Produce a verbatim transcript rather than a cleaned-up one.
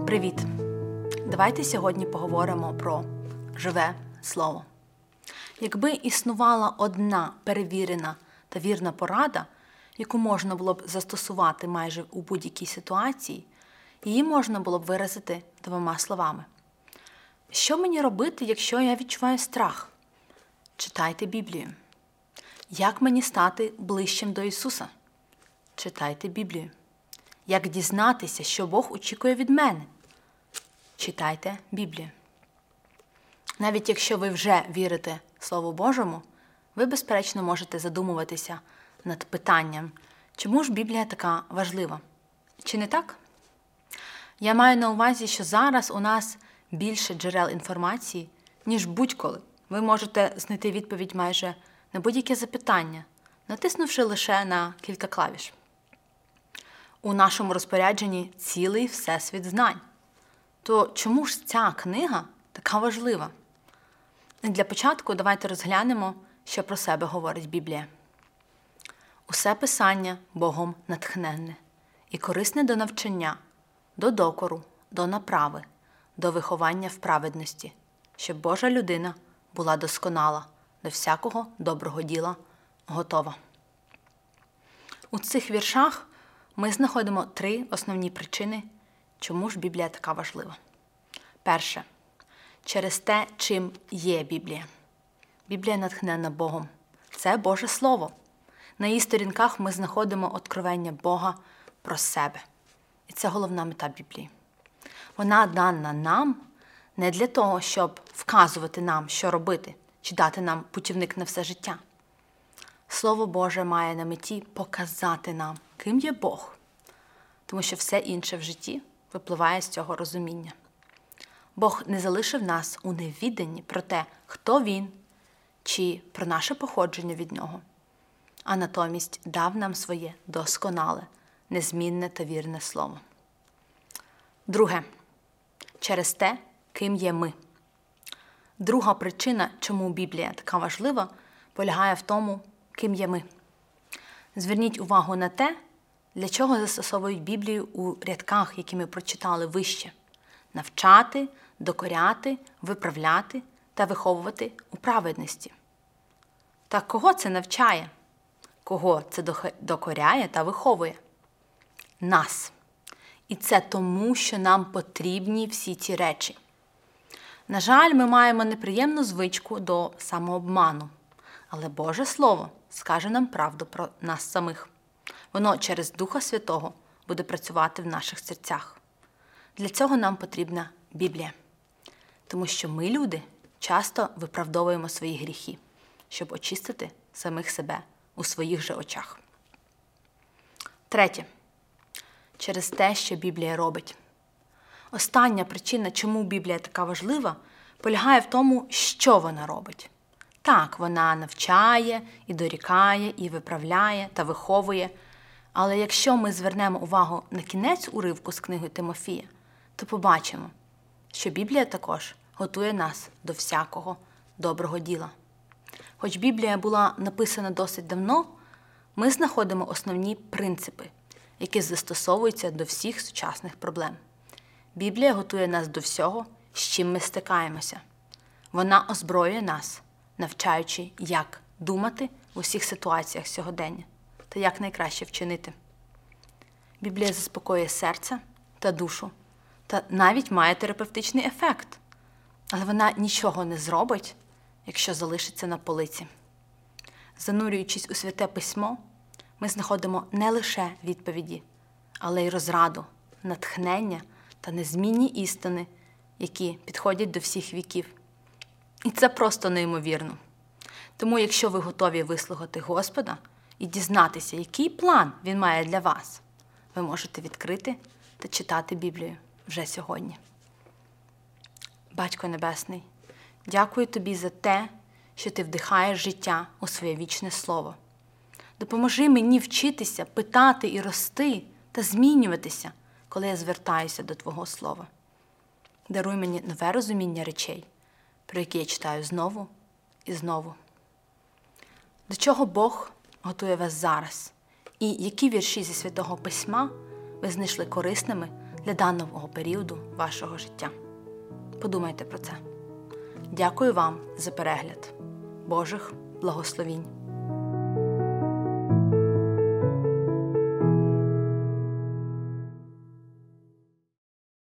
Привіт! Давайте сьогодні поговоримо про живе слово. Якби існувала одна перевірена та вірна порада, яку можна було б застосувати майже у будь-якій ситуації, її можна було б виразити двома словами. Що мені робити, якщо я відчуваю страх? Читайте Біблію. Як мені стати ближчим до Ісуса? Читайте Біблію. Як дізнатися, що Бог очікує від мене? Читайте Біблію. Навіть якщо ви вже вірите Слову Божому, ви, безперечно, можете задумуватися над питанням, чому ж Біблія така важлива? Чи не так? Я маю на увазі, що зараз у нас більше джерел інформації, ніж будь-коли. Ви можете знайти відповідь майже на будь-яке запитання, натиснувши лише на кілька клавіш. У нашому розпорядженні цілий всесвіт знань. То чому ж ця книга така важлива? Для початку давайте розглянемо, що про себе говорить Біблія. Усе писання Богом натхненне і корисне до навчання, до докору, до направи, до виховання в праведності, щоб Божа людина була досконала, до всякого доброго діла готова. У цих віршах ми знаходимо три основні причини, чому ж Біблія така важлива. Перше. Через те, чим є Біблія. Біблія натхнена Богом. Це Боже Слово. На її сторінках ми знаходимо откровення Бога про себе. І це головна мета Біблії. Вона дана нам не для того, щоб вказувати нам, що робити, чи дати нам путівник на все життя. Слово Боже має на меті показати нам, ким є Бог, тому що все інше в житті випливає з цього розуміння. Бог не залишив нас у невіданні про те, хто Він, чи про наше походження від Нього, а натомість дав нам своє досконале, незмінне та вірне Слово. Друге. Через те, ким є ми. Друга причина, чому Біблія така важлива, полягає в тому, ким є ми. Зверніть увагу на те, для чого застосовують Біблію у рядках, які ми прочитали вище. Навчати, докоряти, виправляти та виховувати у праведності. Так кого це навчає? Кого це докоряє та виховує? Нас. І це тому, що нам потрібні всі ці речі. На жаль, ми маємо неприємну звичку до самообману. Але Боже Слово скаже нам правду про нас самих. Воно через Духа Святого буде працювати в наших серцях. Для цього нам потрібна Біблія. Тому що ми, люди, часто виправдовуємо свої гріхи, щоб очистити самих себе у своїх же очах. Третє. Через те, що Біблія робить. Остання причина, чому Біблія така важлива, полягає в тому, що вона робить. Так, вона навчає, і дорікає, і виправляє, та виховує. Але якщо ми звернемо увагу на кінець уривку з книги Тимофія, то побачимо, що Біблія також готує нас до всякого доброго діла. Хоч Біблія була написана досить давно, ми знаходимо основні принципи, які застосовуються до всіх сучасних проблем. Біблія готує нас до всього, з чим ми стикаємося. Вона озброює нас, навчаючи, як думати в усіх ситуаціях сьогодення та як найкраще вчинити. Біблія заспокоює серце та душу та навіть має терапевтичний ефект. Але вона нічого не зробить, якщо залишиться на полиці. Занурюючись у Святе Письмо, ми знаходимо не лише відповіді, але й розраду, натхнення та незмінні істини, які підходять до всіх віків. І це просто неймовірно. Тому, якщо ви готові вислухати Господа і дізнатися, який план Він має для вас, ви можете відкрити та читати Біблію вже сьогодні. Батько Небесний, дякую Тобі за те, що Ти вдихаєш життя у своє вічне Слово. Допоможи мені вчитися, питати і рости та змінюватися, коли я звертаюся до Твого Слова. Даруй мені нове розуміння речей, про які я читаю знову і знову. До чого Бог готує вас зараз? І які вірші зі Святого Письма ви знайшли корисними для даного періоду вашого життя. Подумайте про це. Дякую вам за перегляд. Божих благословінь!